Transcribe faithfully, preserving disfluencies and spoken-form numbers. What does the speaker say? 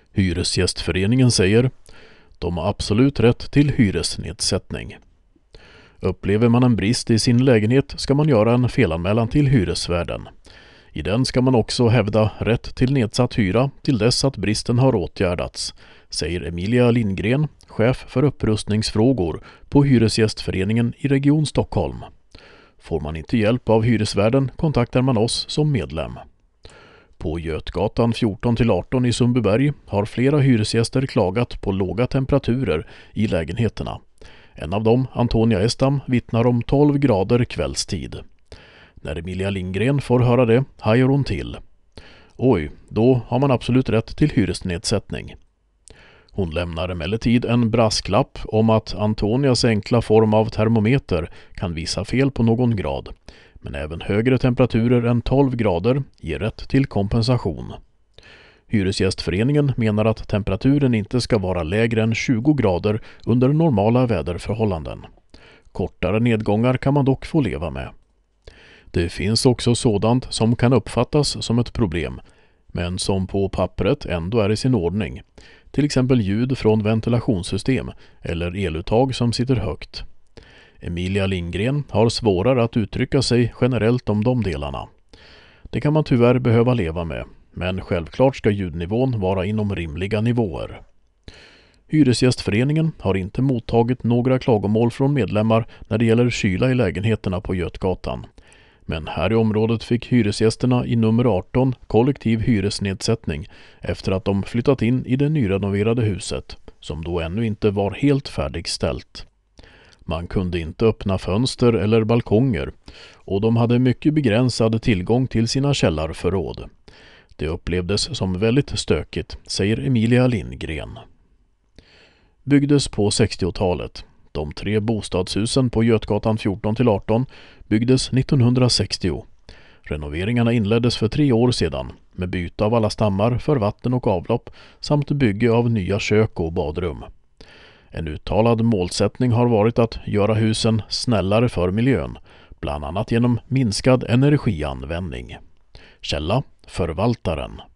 Hyresgästföreningen säger de har absolut rätt till hyresnedsättning. Upplever man en brist i sin lägenhet ska man göra en felanmälan till hyresvärden. I den ska man också hävda rätt till nedsatt hyra till dess att bristen har åtgärdats, säger Emilia Lindgren, chef för upprustningsfrågor på Hyresgästföreningen i Region Stockholm. Får man inte hjälp av hyresvärden kontaktar man oss som medlem. På Götgatan fjorton till arton i Sundbyberg har flera hyresgäster klagat på låga temperaturer i lägenheterna. En av dem, Antonia Estam, vittnar om tolv grader kvällstid. När Emilia Lindgren får höra det hajar hon till. Oj, då har man absolut rätt till hyresnedsättning. Hon lämnar emellertid en brasklapp om att Antonias enkla form av termometer kan visa fel på någon grad. Men även högre temperaturer än tolv grader ger rätt till kompensation. Hyresgästföreningen menar att temperaturen inte ska vara lägre än tjugo grader under normala väderförhållanden. Kortare nedgångar kan man dock få leva med. Det finns också sådant som kan uppfattas som ett problem, men som på pappret ändå är i sin ordning. Till exempel ljud från ventilationssystem eller eluttag som sitter högt. Emilia Lindgren har svårare att uttrycka sig generellt om de delarna. Det kan man tyvärr behöva leva med, men självklart ska ljudnivån vara inom rimliga nivåer. Hyresgästföreningen har inte mottagit några klagomål från medlemmar när det gäller kyla i lägenheterna på Götgatan. Men här i området fick hyresgästerna i nummer arton kollektiv hyresnedsättning efter att de flyttat in i det nyrenoverade huset, som då ännu inte var helt färdigställt. Man kunde inte öppna fönster eller balkonger och de hade mycket begränsad tillgång till sina källarförråd. Det upplevdes som väldigt stökigt, säger Emilia Lindgren. Byggdes på sextiotalet. De tre bostadshusen på Götgatan fjorton till arton byggdes nittonhundrasextio. Renoveringarna inleddes för tre år sedan med byte av alla stammar för vatten och avlopp samt bygge av nya kök och badrum. En uttalad målsättning har varit att göra husen snällare för miljön, bland annat genom minskad energianvändning. Källa: Förvaltaren.